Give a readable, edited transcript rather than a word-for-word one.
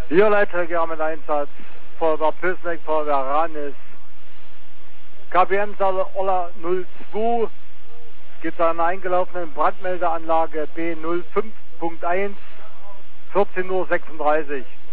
Hier Leitverkehr mit Einsatz, Feuerwehr Pösneck, Feuerwehr Ranis, KBM-Salle Oller 02, es geht zu einer eingelaufenen Brandmeldeanlage B05.1, 14:36 Uhr.